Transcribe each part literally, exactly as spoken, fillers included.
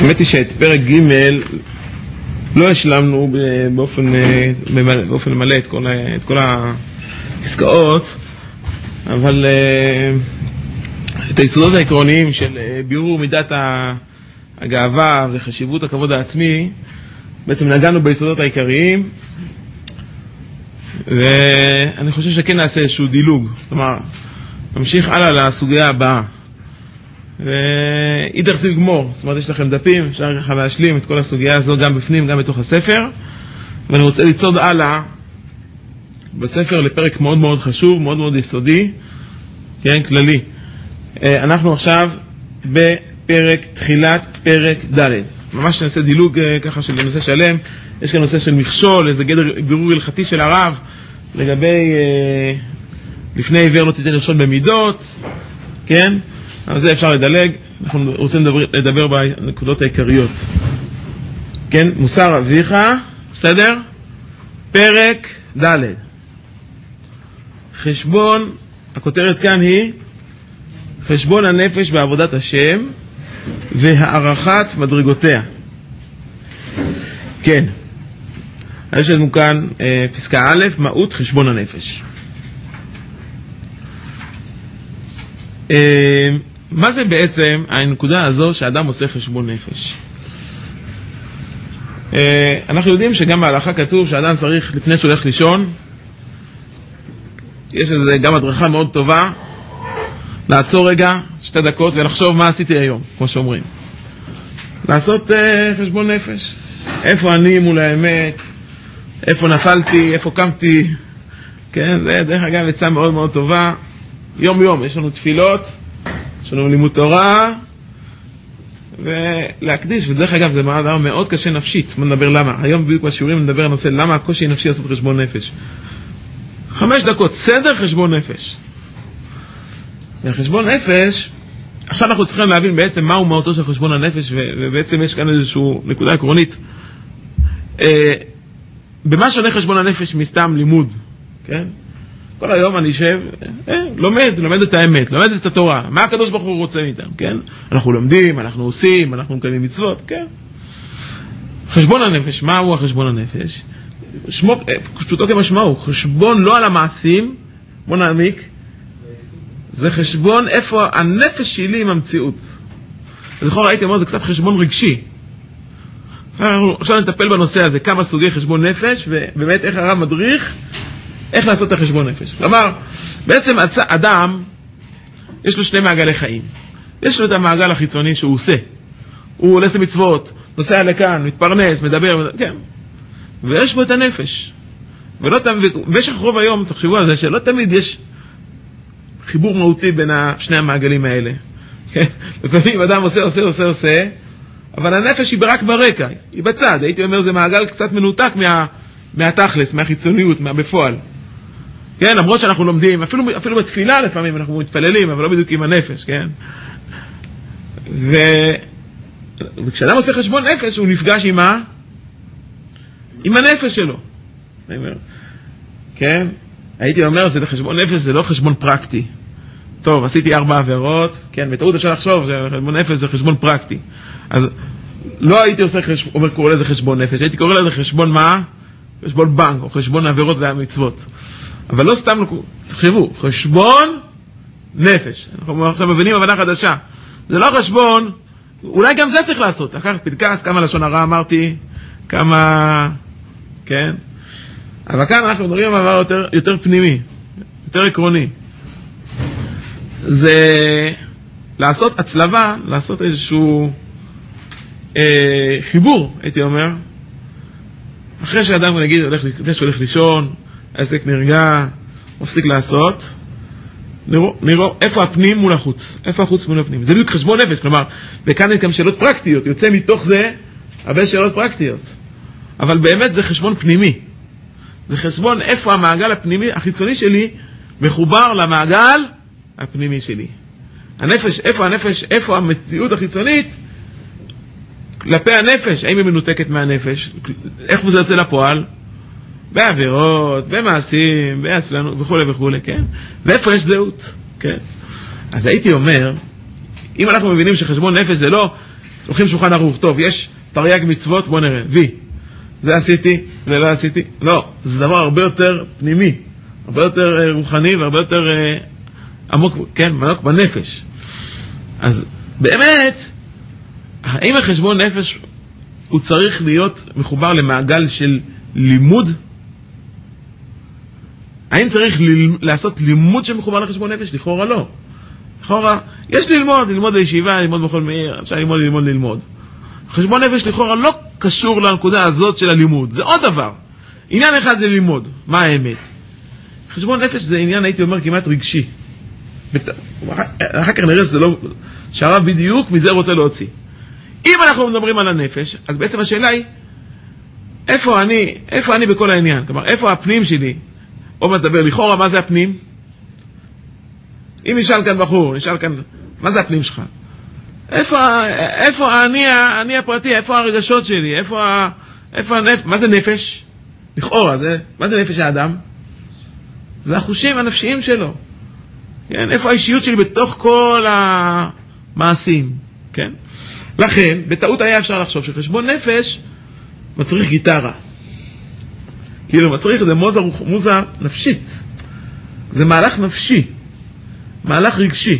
האמת היא שאת פרק ג' לא השלמנו באופן, באופן מלא את כל, את כל העסקאות, אבל את היסודות העקרוניים של בירור מידת הגאווה וחשיבות הכבוד העצמי, בעצם נגענו ביסודות העיקריים, ואני חושב שכן נעשה איזשהו דילוג. כלומר, נמשיך הלאה לסוגיה הבאה. ואידר סיב גמור, זאת אומרת, יש לכם דפים, אפשר ככה להשלים את כל הסוגיה הזו גם בפנים, גם בתוך הספר. ואני רוצה לצעוד הלאה בספר לפרק מאוד מאוד חשוב, מאוד מאוד יסודי, כן, כללי. אנחנו עכשיו בפרק, תחילת פרק ד'. ממש נעשה דילוג ככה של נושא שלם. יש כאן נושא של מכשול, איזה גדר בירור הלכתי של הרב, לגבי לפני עיוור לא תיתן מכשול במידות, כן? אז זה אפשר לדלג. אנחנו רוצים לדבר, לדבר בנקודות העיקריות. כן? מוסר אביך, בסדר? פרק ד'. חשבון, הכותרת כאן היא חשבון הנפש בעבודת השם והערכת מדרגותיה. כן. יש לנו כאן אה, פסקה א', מהות חשבון הנפש. אה, מה זה בעצם הנקודה הזו שאדם עושה חשבון נפש? אה, אנחנו יודעים שגם בהלכה כתוב שאדם צריך, לפני שהוא הולך לישון, יש לזה גם הדרכה מאוד טובה, לעצור רגע, שתי דקות, ולחשוב מה עשיתי היום, כמו שאומרים. לעשות אה, חשבון נפש. איפה אני מול האמת, איפה נפלתי, איפה קמתי, כן, זה דרך אגב עצה מאוד מאוד טובה. יום יום יש לנו תפילות, יש לנו לימוד תורה, ולהקדיש, ודרך אגב זה דבר מאוד קשה נפשית. בוא נדבר למה, היום בדיוק בשיעורים נדבר על נושא למה הקושי נפשי לעשות חשבון נפש. חמש דקות, סדר חשבון נפש. והחשבון נפש, עכשיו אנחנו צריכים להבין בעצם מהו מהותו של חשבון הנפש, ובעצם יש כאן איזושהי נקודה עקרונית. במה שונה חשבון הנפש מסתם לימוד, כן? כל היום אני אשב, לומד, לומד את האמת, לומד את התורה. מה הקדוש ברוך הוא רוצה מאיתם, כן? אנחנו לומדים, אנחנו עושים, אנחנו מקיימים מצוות, כן? חשבון הנפש, מהו החשבון הנפש? שמו, פשוטו כמשמעו, חשבון לא על המעשים, בוא נעמיק, זה חשבון איפה הנפש שלי עם המציאות. אז לכאורה הייתי אומר, זה קצת חשבון רגשי. עכשיו נטפל בנושא הזה, כמה סוגי חשבון נפש, ובאמת איך הרב מדריך, איך לעשות את החשבון נפש. כלומר, בעצם אדם, יש לו שני מעגלי חיים. יש לו את המעגל החיצוני שהוא עושה. הוא עושה מצוות, נוסע לכאן, מתפרנס, מדבר, כן. ויש בו את הנפש. ולא תמיד, במשך רוב היום, תחשבו על זה, שלא תמיד יש חיבור מהותי בין שני המעגלים האלה. כן? לפעמים אדם עושה, עושה, עושה, עושה, אבל הנפש היא רק ברקע, היא בצד. הייתי אומר, זה מעגל קצת מנותק מה, מהתכלס, מהחיצוניות, מהבפועל. כן? למרות שאנחנו לומדים, אפילו, אפילו בתפילה לפעמים אנחנו מתפללים, אבל לא בדיוק עם הנפש, כן? ו... וכשאדם עושה חשבון נפש, הוא נפגש עם מה? עם הנפש שלו. אני אומר, כן? הייתי אומר, זה חשבון נפש, זה לא חשבון פרקטי. טוב, עשיתי ארבע עבירות, כן, בטעות אפשר לחשוב, חשבון נפש זה חשבון פרקטי. אז לא הייתי עושה חשבון, אומר, קורא לזה חשבון נפש, הייתי קורא לזה חשבון מה? חשבון בנק, או חשבון עבירות והמצוות. אבל לא סתם, תחשבו, חשבון נפש. אנחנו עכשיו מבינים הבנה חדשה. זה לא חשבון, אולי גם זה צריך לעשות. לקחת פנקס, כמה לשון הרע אמרתי, כמה, כן? אבל כאן אנחנו מדברים על דבר יותר, יותר פנימי, יותר עקרוני. זה לעשות הצלבה, לעשות איזשהו אה, חיבור, הייתי אומר. אחרי שאדם נגיד, הולך, לפני שהוא הולך לישון, העסק נרגע, מפסיק לעשות, נראו, נראו איפה הפנים מול החוץ, איפה החוץ מול הפנים. זה בדיוק חשבון נפש, כלומר, וכאן יש גם שאלות פרקטיות, יוצא מתוך זה הרבה שאלות פרקטיות. אבל באמת זה חשבון פנימי. זה חשבון איפה המעגל הפנימי, החיצוני שלי, מחובר למעגל הפנימי שלי. הנפש, איפה הנפש, איפה המציאות החיצונית, כלפי הנפש, האם היא מנותקת מהנפש, איך זה יוצא לפועל? בעבירות, במעשים, בעצלנו, וכו' וכו', כן? ואיפה יש זהות, כן? אז הייתי אומר, אם אנחנו מבינים שחשבון נפש זה לא לוקחים שולחן ערוך, טוב, יש תרי"ג מצוות, בוא נראה, וי. זה עשיתי, זה לא עשיתי. לא, זה דבר הרבה יותר פנימי, הרבה יותר רוחני והרבה יותר עמוק, כן, עמוק בנפש. אז באמת, האם החשבון נפש הוא צריך להיות מחובר למעגל של לימוד? האם צריך ל... לעשות לימוד שמחובר לחשבון נפש? לכאורה לא. לכאורה, יש ללמוד, ללמוד בישיבה, ללמוד בכל מאיר, אפשר ללמוד, ללמוד, ללמוד. חשבון נפש לכאורה לא קשור לנקודה הזאת של הלימוד. זה עוד דבר. עניין אחד זה ללמוד. מה האמת? חשבון נפש זה עניין, הייתי אומר, כמעט רגשי. בת... אחר כך נראה שזה לא... שהרב בדיוק מזה רוצה להוציא. אם אנחנו מדברים על הנפש, אז בעצם השאלה היא, איפה אני, איפה אני בכל העניין? כלומר, איפה הפנים שלי? או מדבר, לכאורה, מה זה הפנים? אם נשאל כאן בחור, נשאל כאן, מה זה הפנים שלך? איפה, איפה אני, אני הפרטי, איפה הרגשות שלי? איפה, איפה הנפש? מה זה נפש? לכאורה, זה, מה זה נפש האדם? זה החושים הנפשיים שלו. כן? איפה האישיות שלי בתוך כל המעשים? כן? לכן, בטעות היה אפשר לחשוב שחשבון נפש מצריך גיטרה. כאילו, מצריך זה מוזה, מוזה נפשית. זה מהלך נפשי. מהלך רגשי.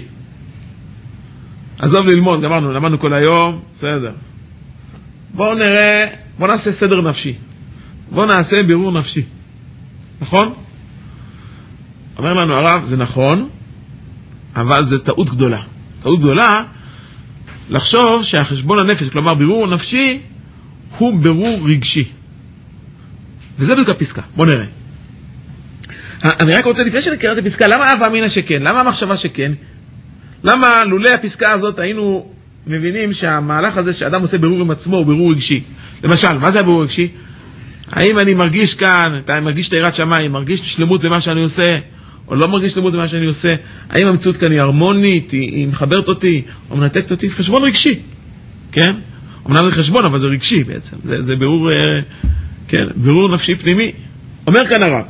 עזוב ללמוד, גמרנו, למדנו כל היום, בסדר. בואו נראה, בואו נעשה סדר נפשי. בואו נעשה בירור נפשי. נכון? אומר לנו הרב, זה נכון, אבל זה טעות גדולה. טעות גדולה, לחשוב שהחשבון הנפש, כלומר בירור נפשי, הוא בירור רגשי. וזה בדיוק הפסקה. בואו נראה. אני רק רוצה לפני שנקרא את הפסקה, למה אהבה אמינא שכן? למה המחשבה שכן? למה לולא הפסקה הזאת היינו מבינים שהמהלך הזה שאדם עושה בירור עם עצמו הוא בירור רגשי? למשל, מה זה הבירור רגשי? האם אני מרגיש כאן, אני מרגיש את יראת שמיים, מרגיש שלמות במה שאני עושה, או לא מרגיש שלמות במה שאני עושה? האם המציאות כאן היא הרמונית, היא, היא מחברת אותי, או מנתקת אותי? חשבון רגשי, כן? אמנם זה חשבון, אבל זה רגשי בעצם. זה, זה בירור, כן, בירור נפשי פנימי. אומר כאן הרב,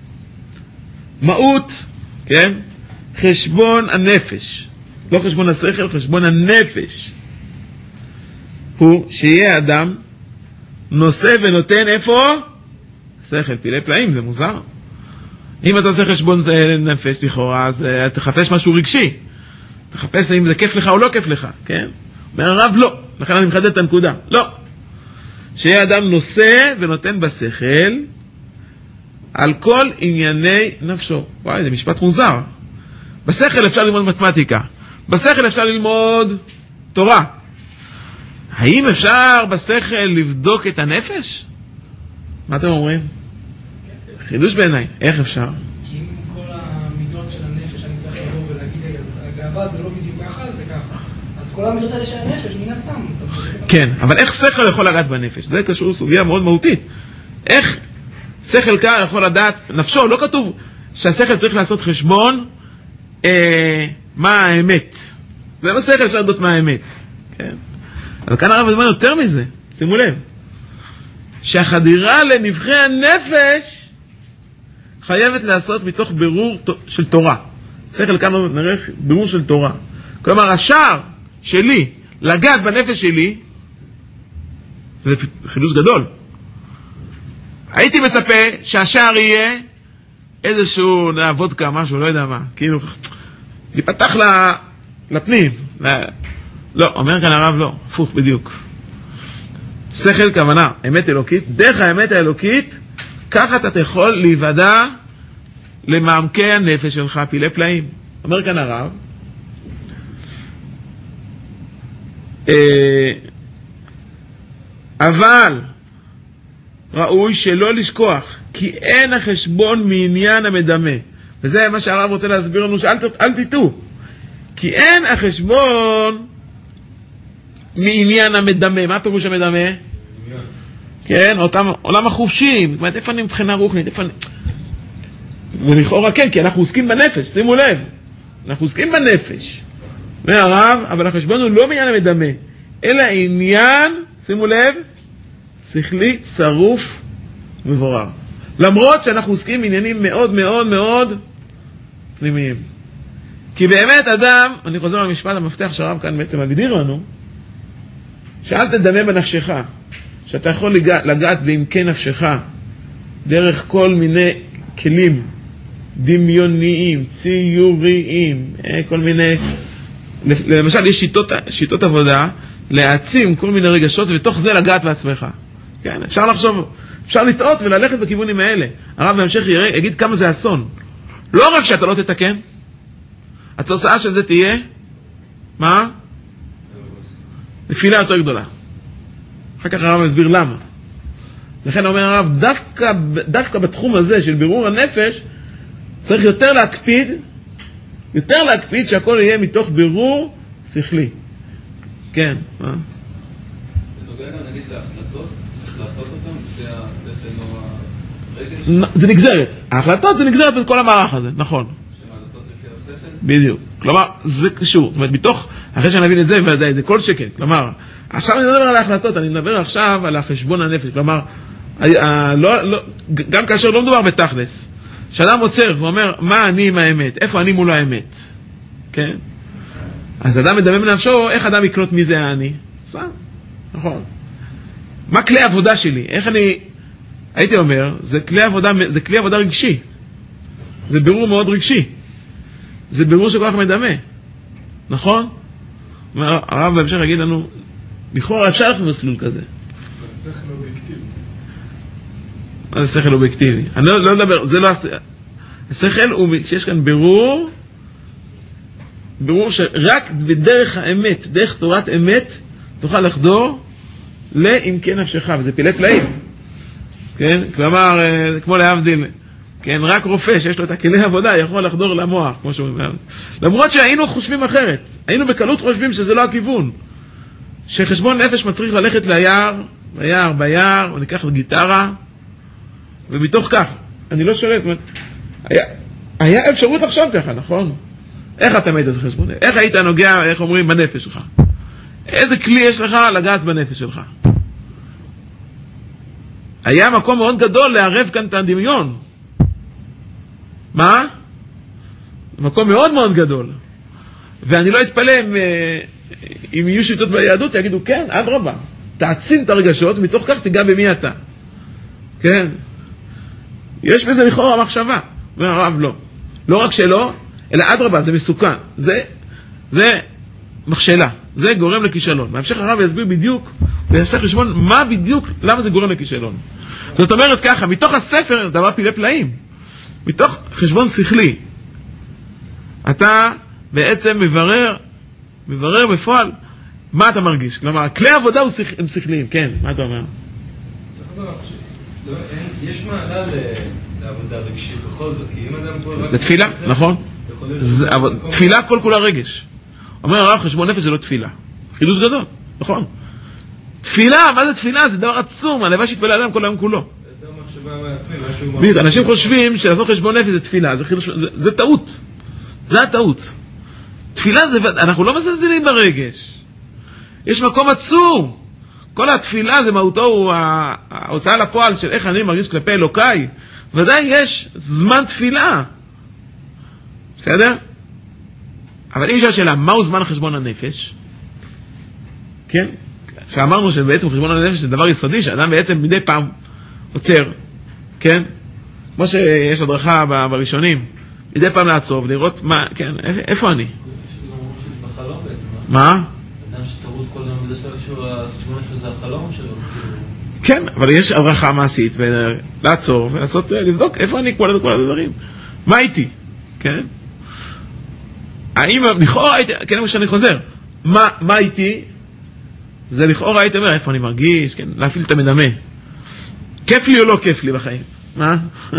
מהות, כן? חשבון הנפש, לא חשבון השכל, חשבון הנפש, הוא שיהיה אדם נושא ונותן איפה? שכל, פילי פלאים, זה מוזר. אם אתה עושה חשבון נפש לכאורה, אז uh, תחפש משהו רגשי. תחפש אם זה כיף לך או לא כיף לך, כן? אומר הרב, לא. לכן אני מחדד את הנקודה. לא. שיהיה אדם נושא ונותן בשכל על כל ענייני נפשו. וואי, זה משפט מוזר. בשכל אפשר ללמוד מתמטיקה. בשכל אפשר ללמוד תורה. האם אפשר בשכל לבדוק את הנפש? מה אתם אומרים? חידוש בעיניי. איך אפשר? כי אם כל המידות של הנפש אני צריך לבוא ולהגיד, הגאווה זה לא בדיוק ככה, זה ככה. אז כל המידות האלה של הנפש, מן הסתם. כן, אבל איך שכל יכול לגעת בנפש? זה קשור לסוגיה מאוד מהותית. איך שכל קר יכול לדעת, נפשו, לא כתוב שהשכל צריך לעשות חשבון אה, מה האמת. זה לא שכל אפשר לדעת מה האמת. כן? אבל כאן הרב מדבר יותר מזה, שימו לב, שהחדירה לנבחי הנפש חייבת לעשות מתוך בירור של תורה. שכל כאן נראה בירור של תורה. כלומר, השער שלי לגעת בנפש שלי, זה חידוש גדול. הייתי מצפה שהשער יהיה איזשהו וודקה, משהו, לא יודע מה, כאילו, להיפתח לפנים. לא, אומר כאן הרב לא, הפוך בדיוק. שכל כוונה, אמת אלוקית, דרך האמת האלוקית, ככה אתה יכול להיוודע למעמקי הנפש שלך, פילי פלאים. אומר כאן הרב, אבל ראוי שלא לשכוח, כי אין החשבון מעניין המדמה. וזה מה שהרב רוצה להסביר לנו, שאל תטעו. כי אין החשבון מעניין המדמה. מה פירוש המדמה? כן, אותם, עולם החופשי. זאת אומרת, איפה אני מבחינה רוחנית? איפה אני... ולכאורה כן, כי אנחנו עוסקים בנפש, שימו לב. אנחנו עוסקים בנפש. והרב, אבל החשבון הוא לא מעניין המדמה, אלא עניין, שימו לב, שכלי צרוף מבורר. למרות שאנחנו עוסקים בעניינים מאוד מאוד מאוד פנימיים. כי באמת אדם, אני חוזר למשפט המפתח שהרב כאן בעצם מגדיר לנו, שאל תדמה בנפשך, שאתה יכול לגעת, לגעת בעמקי נפשך, דרך כל מיני כלים דמיוניים, ציוריים, כל מיני, למשל יש שיטות, שיטות עבודה, להעצים כל מיני רגשות, ותוך זה לגעת בעצמך. כן, אפשר לחשוב, אפשר לטעות וללכת בכיוונים האלה. הרב בהמשך יגיד כמה זה אסון. לא רק שאתה לא תתקן, התוצאה של זה תהיה, מה? נפילה יותר גדולה. אחר כך הרב מסביר למה. לכן אומר הרב, דווקא, דווקא בתחום הזה של בירור הנפש, צריך יותר להקפיד, יותר להקפיד שהכל יהיה מתוך בירור שכלי. כן, מה? זה נוגע גם נגיד להחלטות, לעשות אותם, לפי השכל או הרגש? זה נגזרת. ההחלטות זה נגזרת בכל המערך הזה, נכון. שמעלתות לפי השכל? בדיוק. כלומר, זה קשור. זאת אומרת, מתוך, אחרי שאני אבין את זה, וודאי, זה כל שקל. כלומר, עכשיו אני מדבר על ההחלטות, אני מדבר עכשיו על החשבון הנפש. כלומר, לא, לא, גם כאשר לא מדובר בתכלס, שאדם עוצר ואומר, מה אני עם האמת? איפה אני מול האמת? כן? אז אדם מדבר בנפשו, איך אדם יקלוט מי זה אני? סע, נכון. מה כלי עבודה שלי? איך אני, הייתי אומר, זה כלי עבודה, זה כלי עבודה רגשי. זה בירור מאוד רגשי. זה בירור שכל כך מדמה. נכון? הרב בהמשך יגיד לנו, לכאורה אפשר לכם מסלול כזה. זה שכל אובייקטיבי. מה זה שכל אובייקטיבי? אני לא, לא מדבר, זה לא... השכל הוא, כשיש כאן בירור, בירור שרק בדרך האמת, דרך תורת אמת, תוכל לחדור לעמקי נפשך, וזה פילי פלאים. כן? כלומר, כמו להבדיל, כן, רק רופא שיש לו את הכלי העבודה יכול לחדור למוח, כמו שאומרים. למרות שהיינו חושבים אחרת, היינו בקלות חושבים שזה לא הכיוון. שחשבון נפש מצריך ללכת ליער, ביער, ביער, או ניקח גיטרה, ומתוך כך, אני לא שואל, זאת אומרת, היה, היה אפשרות לחשוב ככה, נכון? איך אתה מת את חשבון? איך היית נוגע, איך אומרים, בנפש שלך? איזה כלי יש לך לגעת בנפש שלך? היה מקום מאוד גדול לערב כאן את הדמיון. מה? מקום מאוד מאוד גדול. ואני לא אתפלא אם, אם יהיו שיטות ביהדות, יגידו, כן, עד רבה, תעצים את הרגשות, ומתוך כך תיגע במי אתה. כן? יש בזה לכאורה מחשבה. אומר הרב, לא. לא רק שלא, אלא עד רבה, זה מסוכן. זה, זה מכשלה. זה גורם לכישלון. בהמשך הרב יסביר בדיוק, ויעשה חשבון מה בדיוק, למה זה גורם לכישלון. זאת אומרת ככה, מתוך הספר, דבר פילי פלאים. מתוך חשבון שכלי, אתה בעצם מברר, מברר בפועל, מה אתה מרגיש? כלומר, כלי העבודה הם שכליים, כן, מה אתה אומר? יש מעלה לעבודה רגשית בכל זאת, כי אם אדם פה... לתפילה, נכון. תפילה כל כולה רגש. אומר הרב, חשבון נפש זה לא תפילה. חידוש גדול, נכון. תפילה, מה זה תפילה? זה דבר עצום, הלוואי שיתפלל אדם כל היום כולו. אנשים חושבים שלעשות חשבון נפש זה תפילה, זה, חילוש, זה, זה טעות. זה הטעות. תפילה זה, אנחנו לא מזלזלים ברגש. יש מקום עצום. כל התפילה זה מהותו הוא ההוצאה לפועל של איך אני מרגיש כלפי אלוקיי. ודאי יש זמן תפילה. בסדר? אבל אם יש השאלה, מהו זמן חשבון הנפש? כן? שאמרנו שבעצם חשבון הנפש זה דבר יסודי, שאדם בעצם מדי פעם עוצר, כן? כמו שיש הדרכה בראשונים, מדי פעם לעצור ולראות מה, כן, איפה אני? מה? אדם שתרות כל יום בזה שלו, החשבון שלו זה החלום שלו. כן, אבל יש הדרכה מעשית, לעצור ולעשות, לבדוק איפה אני כל הדברים. מה הייתי? כן? האם לכאורה הייתי, כן, מה שאני חוזר, מה, מה הייתי? זה לכאורה הייתי אומר, איפה אני מרגיש, כן, להפעיל את המדמה. כיף לי או לא כיף לי בחיים? מה?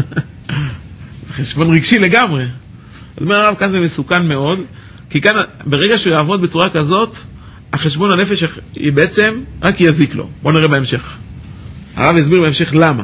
חשבון רגשי לגמרי. זאת אומרת, הרב, כאן זה מסוכן מאוד, כי כאן, ברגע שהוא יעבוד בצורה כזאת, החשבון הנפש היא בעצם רק יזיק לו. בואו נראה בהמשך. הרב יסביר בהמשך למה.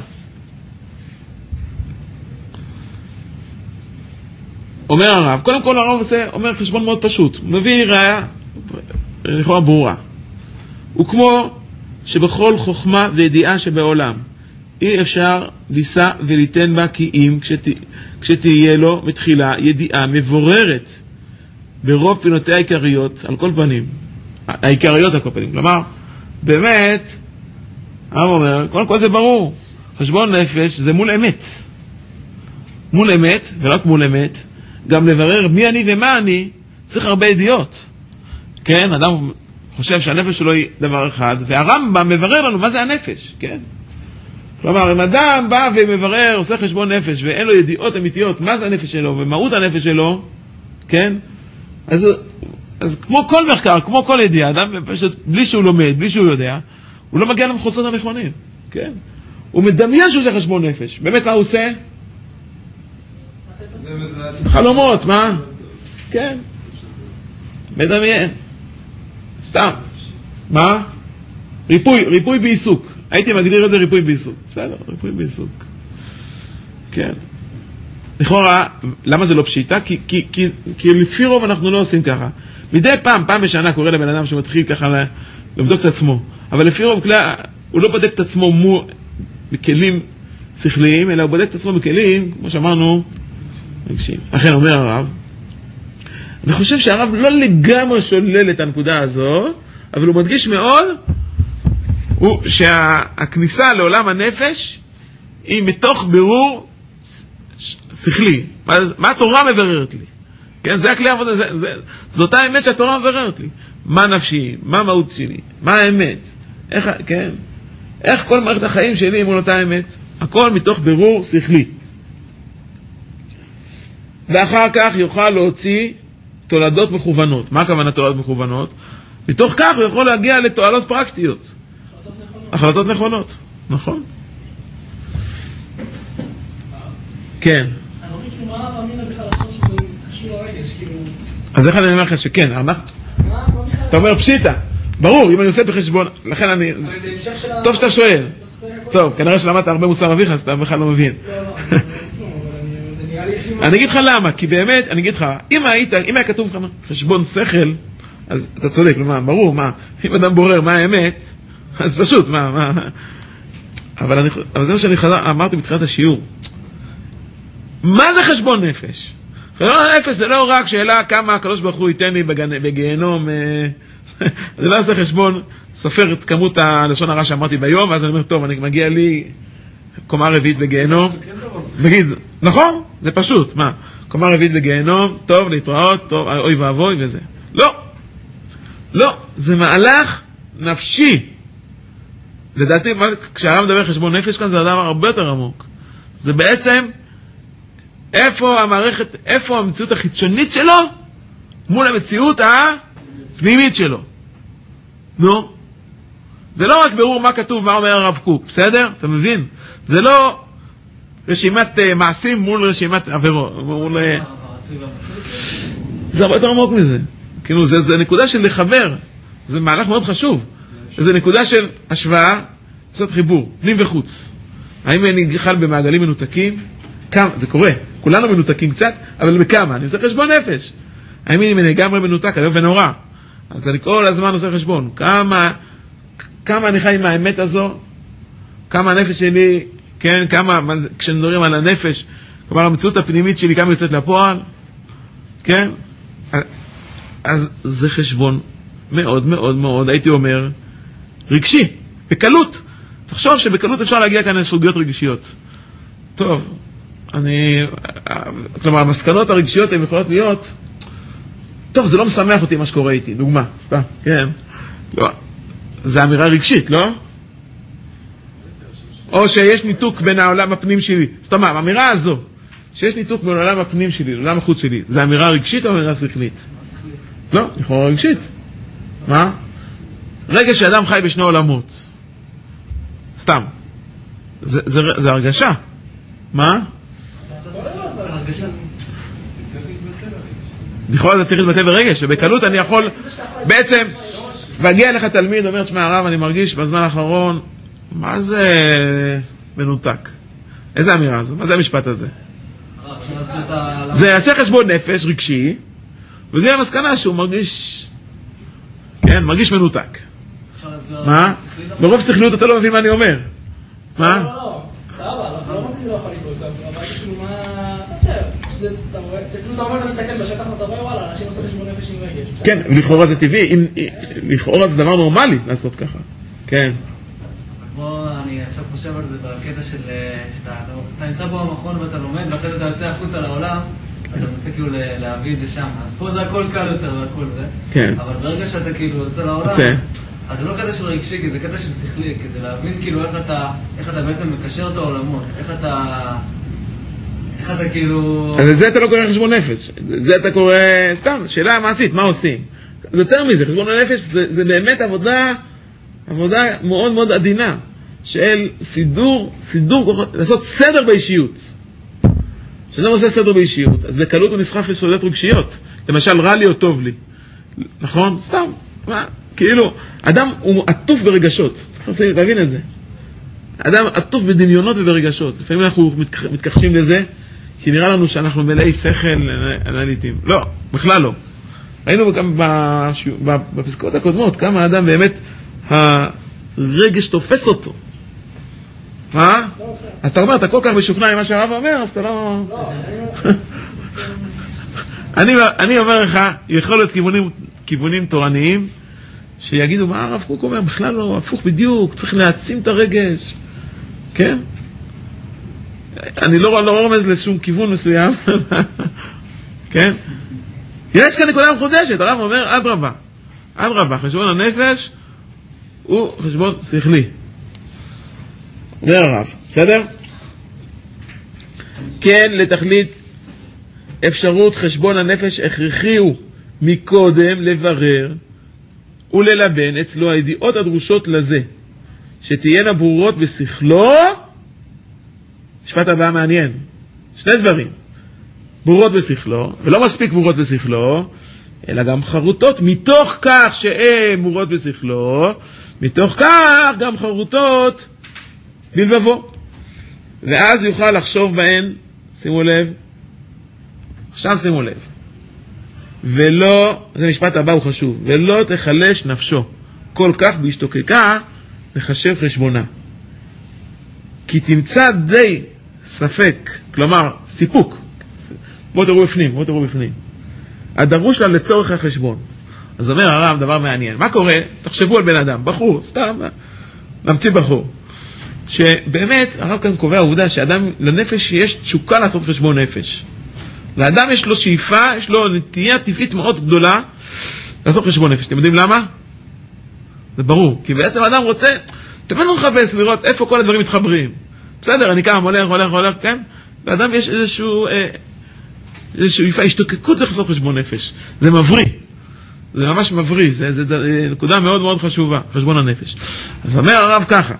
אומר הרב, קודם כל הרב עושה, אומר חשבון מאוד פשוט. הוא מביא ראיה, לכאורה ברורה. הוא כמו שבכל חוכמה וידיעה שבעולם, אי אפשר לישא וליתן בה כי אם כשת, כשתהיה לו מתחילה ידיעה מבוררת ברוב פינותיה העיקריות על כל פנים, העיקריות על כל פנים, כלומר באמת, הרב אומר, קודם כל זה ברור, חשבון נפש זה מול אמת. מול אמת, ורק מול אמת, גם לברר מי אני ומה אני, צריך הרבה ידיעות. כן, אדם חושב שהנפש שלו היא דבר אחד, והרמב"ם מברר לנו מה זה הנפש, כן? כלומר, אם אדם בא ומברר, עושה חשבון נפש, ואין לו ידיעות אמיתיות, מה זה הנפש שלו, ומהות הנפש שלו, כן? אז, אז כמו כל מחקר, כמו כל ידיעה, אדם פשוט, בלי שהוא לומד, בלי שהוא יודע, הוא לא מגיע למחוזות הנכונים, כן? הוא מדמיין שהוא עושה חשבון נפש. באמת, מה הוא עושה? חלומות, מה? כן. מדמיין. סתם. מה? ריפוי, ריפוי בעיסוק. הייתי מגדיר את זה ריפוי בעיסוק. בסדר, ריפוי בעיסוק. כן. לכאורה, למה זה לא פשיטה? כי, כי, כי, כי לפי רוב אנחנו לא עושים ככה. מדי פעם, פעם בשנה קורה לבן אדם שמתחיל ככה לבדוק את עצמו. אבל לפי רוב כלל, הוא לא בודק את עצמו מו, בכלים שכליים, אלא הוא בודק את עצמו בכלים, כמו שאמרנו, רגשיים. לכן אומר הרב, אני חושב שהרב לא לגמרי שולל את הנקודה הזו, אבל הוא מדגיש מאוד, הוא שהכניסה לעולם הנפש היא מתוך בירור שכלי. מה, מה התורה מבררת לי? כן, זה הכלי העבודה, זה, זה, זאת האמת שהתורה מבררת לי. מה נפשי, מה מהות שלי, מה האמת, איך, כן, איך כל מערכת החיים שלי מול אותה האמת, הכל מתוך בירור שכלי. ואחר כך יוכל להוציא תולדות מכוונות. מה הכוונה תולדות מכוונות? מתוך כך הוא יכול להגיע לתועלות פרקטיות. החלטות נכונות. נכון. כן. אז איך אני אומר לך שכן, אתה אומר פשיטה. ברור, אם אני עושה בחשבון, לכן אני... טוב שאתה שואל. טוב, כנראה שלמדת הרבה מוסר אביך, אז אתה בכלל לא מבין. אני אגיד לך למה, כי באמת, אני אגיד לך, אם היית, אם היה כתוב לך חשבון שכל, אז אתה צודק, מה, ברור, מה, אם אדם בורר מה האמת, אז פשוט, מה, מה, אבל אני, אבל זה מה שאני חזר, אמרתי בתחילת השיעור, מה זה חשבון נפש? חשבון נפש זה לא רק שאלה כמה הקדוש ברוך הוא ייתן לי בגיהנום, זה לא עושה חשבון, סופר את כמות הלשון הרע שאמרתי ביום, ואז אני אומר, טוב, אני מגיע לי קומה רביעית בגיהנום, נגיד, נכון? זה פשוט, מה? קומה רביעית בגיהנום, טוב, להתראות, טוב, אוי ואבוי וזה. לא, לא, זה מהלך נפשי. לדעתי, כשהרב מדבר חשבון נפש כאן, זה דבר הרבה יותר עמוק. זה בעצם, איפה המערכת, איפה המציאות החיצונית שלו, מול המציאות הפנימית שלו. נו? זה לא רק ברור מה כתוב, מה אומר הרב קוק, בסדר? אתה מבין? זה לא רשימת uh, מעשים מול רשימת עבירות. מול... זה הרבה יותר עמוק מזה. כאילו, זה, זה נקודה של לחבר. זה מהלך מאוד חשוב. זה נקודה של השוואה, לעשות חיבור, פנים וחוץ. האם אני חל במעגלים מנותקים? כמה? זה קורה. כולנו מנותקים קצת, אבל בכמה? אני עושה חשבון נפש. האם אני לגמרי מנותק, אני ונורא. אז אני כל הזמן עושה חשבון. כמה... כמה אני חי עם האמת הזו, כמה הנפש שלי, כן, כמה, כשנדברים על הנפש, כלומר המציאות הפנימית שלי, כמה יוצאת לפועל, כן, אז זה חשבון מאוד מאוד מאוד, הייתי אומר, רגשי, בקלות, תחשוב שבקלות אפשר להגיע כאן לסוגיות רגשיות. טוב, אני, כלומר, המסקנות הרגשיות הן יכולות להיות, טוב, זה לא משמח אותי מה שקורה איתי, דוגמה, סתם, כן, לא, זה אמירה רגשית, לא? או שיש ניתוק בין העולם הפנים שלי. זאת אומרת, האמירה הזו, שיש ניתוק בין העולם הפנים שלי, לעולם החוץ שלי, זה אמירה רגשית או אמירה שכלית? לא, לכאורה רגשית. מה? רגע שאדם חי בשני עולמות. סתם. זה, זה, זה הרגשה. מה? לכאורה זה צריך להתבטא ברגש, שבקלות אני יכול בעצם... והגיע לך תלמיד, אומר, שמע הרב, אני מרגיש בזמן האחרון, מה זה מנותק? איזה אמירה זו? מה זה המשפט הזה? זה יעשה חשבון נפש רגשי, וגיע למסקנה שהוא מרגיש, כן, מרגיש מנותק. מה? ברוב שכליות אתה לא מבין מה אני אומר. מה? לא, לא, סבבה, לא אמרתי שזה לא יכול לקרות, אבל כאילו מה, אתה חושב, אתה אומר, אתה מסתכל בשטח ואתה רואה, וואלה, אנשים עושים חשבון נפש עם רגש. כן, לכאורה זה טבעי, לכאורה זה דבר נורמלי לעשות ככה. כן. בוא, אני עכשיו חושב על זה בקטע של שאתה אתה נמצא פה במכון ואתה לומד, ואחרי זה אתה יוצא החוצה לעולם, אתה מנסה כאילו להביא את זה שם. אז פה זה הכל קל יותר והכל זה. כן. אבל ברגע שאתה כאילו יוצא לעולם, יוצא. אז זה לא קטע של רגשי, כי זה קטע של שכלי, כדי להבין כאילו איך אתה, איך אתה בעצם מקשר את העולמות, איך אתה, איך אתה כאילו... אז זה אתה לא קורא חשבון נפש, זה אתה קורא, סתם, שאלה מעשית, מה עושים? זה יותר מזה, חשבון הנפש זה, זה באמת עבודה, עבודה מאוד מאוד עדינה, של סידור, סידור, לעשות סדר באישיות. כשאדם עושה סדר באישיות, אז בקלות הוא נסחף לסודות רגשיות, למשל רע לי או טוב לי, נכון? סתם, מה? כאילו, אדם הוא עטוף ברגשות, צריך להבין את זה. אדם עטוף בדמיונות וברגשות. לפעמים אנחנו מתכחשים לזה, כי נראה לנו שאנחנו מלאי שכל אנליטיים. לא, בכלל לא. ראינו גם בפסקאות הקודמות, כמה האדם באמת הרגש תופס אותו. מה? אז אתה אומר, אתה כל כך משוכנע עם מה שהרב אומר, אז אתה לא... אני אומר לך, יכול להיות כיוונים תורניים, שיגידו, מה הרב קוק אומר? בכלל לא, הפוך בדיוק, צריך להעצים את הרגש. כן? אני לא, לא רומז לשום כיוון מסוים. כן? יש כאן נקודה מחודשת, הרב אומר, עד רבה. עד רבה, חשבון הנפש הוא חשבון שכלי. אומר הרב, בסדר? כן, לתכלית אפשרות חשבון הנפש הכרחי הוא מקודם לברר וללבן אצלו הידיעות הדרושות לזה, שתהיינה ברורות בשכלו. משפט הבא מעניין, שני דברים, ברורות בשכלו, ולא מספיק ברורות בשכלו, אלא גם חרוטות, מתוך כך שהן ברורות בשכלו, מתוך כך גם חרוטות בלבבו, ואז יוכל לחשוב בהן, שימו לב, עכשיו שימו לב, ולא, זה משפט הבא הוא חשוב, ולא תחלש נפשו כל כך בהשתוקקה לחשב חשבונה, כי תמצא די ספק, כלומר סיפוק, בואו תראו בפנים, בואו תראו בפנים, הדרוש לה לצורך החשבון. אז אומר הרב דבר מעניין, מה קורה? תחשבו על בן אדם, בחור, סתם נמציא בחור, שבאמת הרב כאן קובע העובדה שאדם לנפש יש תשוקה לעשות חשבון נפש, לאדם יש לו שאיפה, יש לו נטייה טבעית מאוד גדולה לעשות חשבון נפש. אתם יודעים למה? זה ברור, כי בעצם האדם רוצה, תמיד הוא מחפש לראות איפה כל הדברים מתחברים. בסדר, אני קם, הולך, הולך, הולך, כן? לאדם יש איזשהו, אה, איזשהו שאיפה, השתוקקות לעשות חשבון נפש. זה מבריא. זה ממש מבריא, זה, זה, זה נקודה מאוד מאוד חשובה, חשבון הנפש. אז אומר הרב ככה,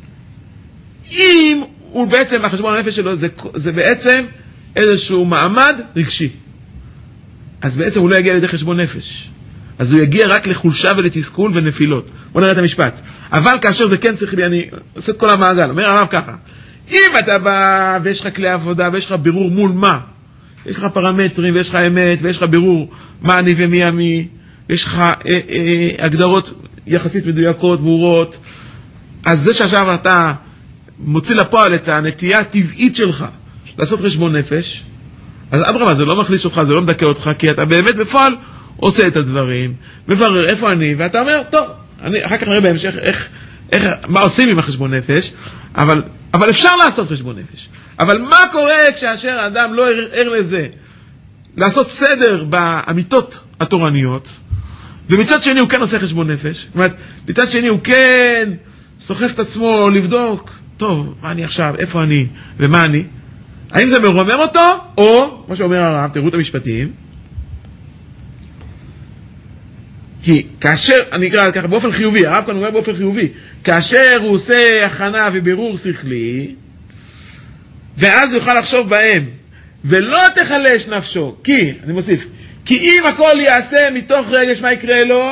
אם הוא בעצם, החשבון הנפש שלו, זה, זה בעצם איזשהו מעמד רגשי. אז בעצם הוא לא יגיע לידי חשבון נפש. אז הוא יגיע רק לחולשה ולתסכול ונפילות. בוא נראה את המשפט. אבל כאשר זה כן צריך לי, אני עושה את כל המעגל. אומר הרב ככה, אם אתה בא ויש לך כלי עבודה ויש לך בירור מול מה, יש לך פרמטרים ויש לך אמת ויש לך בירור מה אני ומי עמי, יש לך אה, אה, הגדרות יחסית מדויקות, ברורות, אז זה שעכשיו אתה מוציא לפועל את הנטייה הטבעית שלך לעשות חשבון נפש, אז אדרבה, זה לא מחליש אותך, זה לא מדכא אותך, כי אתה באמת בפועל עושה את הדברים, מברר איפה אני, ואתה אומר, טוב, אני, אחר כך נראה בהמשך איך, איך, מה עושים עם החשבון נפש, אבל, אבל אפשר לעשות חשבון נפש. אבל מה קורה כשאשר האדם לא ער, ער לזה, לעשות סדר באמיתות התורניות, ומצד שני הוא כן עושה חשבון נפש, זאת אומרת, מצד שני הוא כן סוחף את עצמו לבדוק, טוב, מה אני עכשיו, איפה אני, ומה אני, האם זה מרומם אותו, או, כמו שאומר הרב, תראו את המשפטים, כי כאשר, אני אקרא ככה, באופן חיובי, הרב כאן אומר באופן חיובי, כאשר הוא עושה הכנה ובירור שכלי, ואז הוא יוכל לחשוב בהם, ולא תחלש נפשו, כי, אני מוסיף, כי אם הכל יעשה מתוך רגש, מה יקרה לו?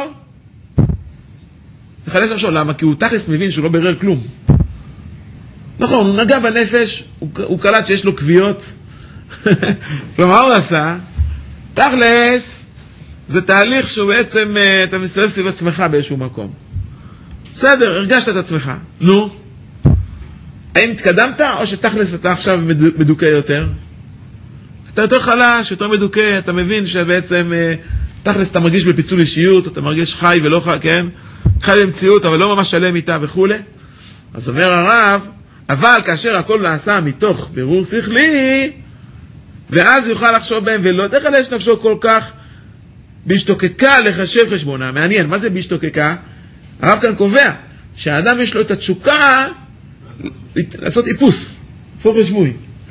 תחלש נפשו, למה? כי הוא תכלס מבין שהוא לא ברר כלום. נכון, הוא נגע בנפש, הוא, הוא קלט שיש לו קביעות. כלומר, הוא עשה, תכלס, זה תהליך שהוא בעצם, אתה מסתובב סביב עצמך באיזשהו מקום. בסדר, הרגשת את עצמך. נו, האם התקדמת, או שתכלס אתה עכשיו מדוכא יותר? אתה יותר חלש, יותר מדוכא, אתה מבין שבעצם, תכלס אתה מרגיש בפיצול אישיות, אתה מרגיש חי ולא חי, כן? חי במציאות, אבל לא ממש שלם איתה וכו'. אז אומר הרב, אבל כאשר הכל נעשה מתוך בירור שכלי, ואז יוכל לחשוב בהם ולא תחלש נפשו כל כך, בהשתוקקה לחשב חשבונה. מעניין, מה זה בהשתוקקה? הרב כאן קובע שהאדם יש לו את התשוקה לעשות איפוס, לעשות חשבוי.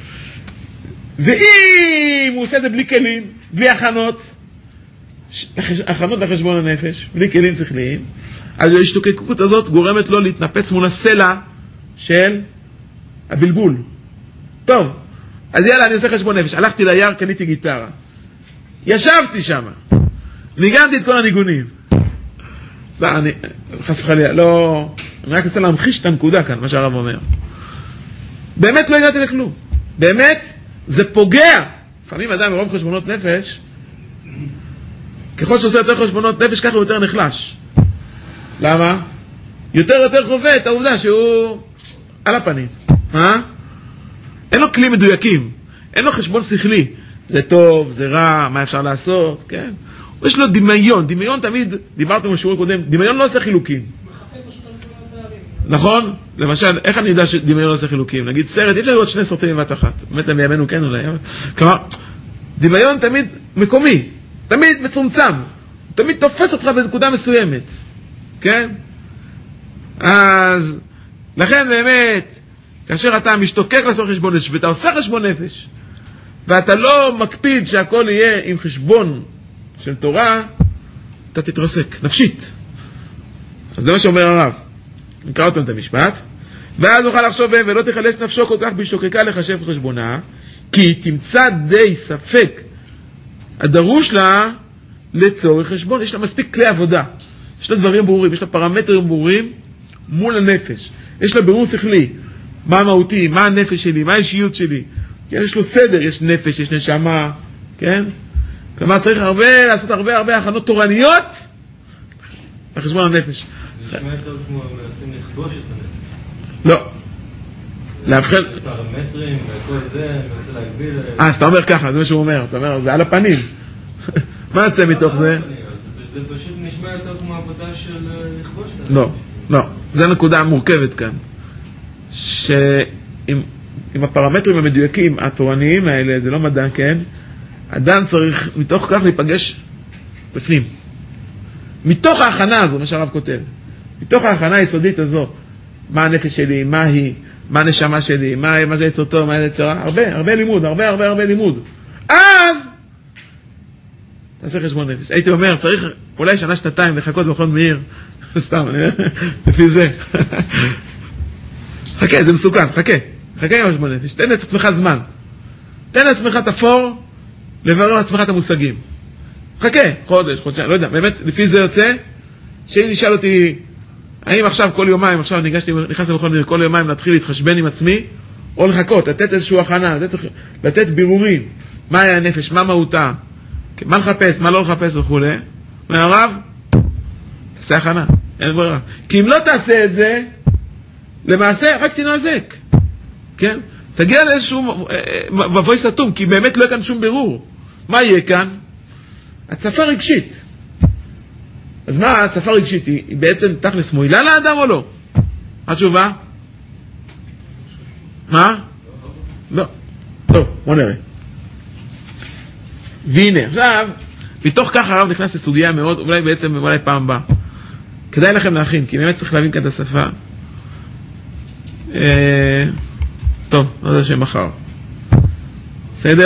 ואם הוא עושה את זה בלי כלים, בלי הכנות, הכנות לחשבון הנפש, בלי כלים שכליים, אז ההשתוקקות הזאת גורמת לו להתנפץ מול הסלע של הבלבול. טוב, אז יאללה, אני עושה חשבון נפש. הלכתי ליער, קניתי גיטרה. ישבתי שם. ניגנתי את כל הניגונים. זה, אני, חס וחלילה, לא... אני רק רוצה להמחיש את הנקודה כאן, מה שהרב אומר. באמת לא הגעתי לכלום. באמת, זה פוגע. לפעמים אדם מרוב חשבונות נפש, ככל שעושה יותר חשבונות נפש, ככה הוא יותר נחלש. למה? יותר יותר חווה את העובדה שהוא על הפנים. אה? אין לו כלים מדויקים. אין לו חשבון שכלי. זה טוב, זה רע, מה אפשר לעשות, כן? יש לו דמיון. דמיון תמיד, דיברתם בשיעור קודם, דמיון לא עושה חילוקים. נכון? למשל, איך אני יודע שדמיון לא עושה חילוקים? נגיד סרט, יש לנו עוד שני סרטים בבת אחת. באמת בימינו כן אולי. כלומר, דמיון תמיד מקומי. תמיד מצומצם. תמיד תופס אותך בנקודה מסוימת. כן? אז, לכן באמת, כאשר אתה משתוקק לעשות חשבון נפש, ואתה עושה חשבון נפש, ואתה לא מקפיד שהכל יהיה עם חשבון של תורה, אתה תתרסק, נפשית. אז זה מה שאומר הרב. נקרא אותם את המשפט. ואז נוכל לחשוב בהם, ולא תחלש נפשו כל כך בהשתוקקה לחשב חשבונה, כי תמצא די ספק הדרוש לה לצורך חשבון. יש לה מספיק כלי עבודה. יש לה דברים ברורים, יש לה פרמטרים ברורים מול הנפש. יש לה ברור שכלי. מה המהותי, מה הנפש שלי, מה האישיות שלי. כן, יש לו סדר, יש נפש, יש נשמה, כן? כלומר, צריך הרבה, לעשות הרבה הרבה הכנות תורניות לחשבון הנפש. נשמע יותר כמו מנסים לכבוש את הנפש. לא. להבחן... פרמטרים וכל זה, מנסה להגביל... אה, אז אתה אומר ככה, זה מה שהוא אומר. אתה אומר, זה על הפנים. מה יוצא מתוך זה? זה פשוט נשמע יותר כמו עבודה של לכבוש את הנפש. לא, לא. זו נקודה מורכבת כאן. שעם עם הפרמטרים המדויקים, התורניים האלה, זה לא מדע, כן? אדם צריך מתוך כך להיפגש בפנים. מתוך ההכנה הזו, מה שהרב כותב, מתוך ההכנה היסודית הזו, מה הנפש שלי, מה היא, מה הנשמה שלי, מה, מה זה יצר טוב, מה זה יצר רע, הרבה, הרבה לימוד, הרבה, הרבה, הרבה לימוד. אז, תעשה חשבון נפש. הייתי אומר, צריך אולי שנה, שנתיים, לחכות במכון מאיר. סתם, אני לפי זה. חכה, זה מסוכן, חכה. חכה עם חשבון נפש. תן לעצמך זמן. תן לעצמך תפור, לברר לעצמך את המושגים. חכה, חודש, חודשיים, לא יודע, באמת, לפי זה יוצא, שאם נשאל אותי, האם עכשיו כל יומיים, עכשיו ניגשתי, נכנס למכון מאיר, כל יומיים להתחיל להתחשבן עם עצמי, או לחכות, לתת איזשהו הכנה, לתת, לתת בירורים, מה היה הנפש, מה מהותה, מה לחפש, מה לא לחפש וכו'. מהרב, תעשה הכנה, אין ברירה. כי אם לא תעשה את זה, למעשה רק תנעזק. כן? תגיע לאיזשהו מבוי סתום, כי באמת לא יהיה כאן שום בירור. מה יהיה כאן? הצפה רגשית. אז מה הצפה רגשית? היא בעצם תכלס מועילה לאדם או לא? מה התשובה? מה? לא. טוב, בוא נראה. והנה, עכשיו, מתוך כך הרב נכנס לסוגיה מאוד, אולי בעצם, אולי פעם הבאה. כדאי לכם להכין, כי באמת צריך להבין כאן את השפה. טוב, לא יודע שמחר. בסדר?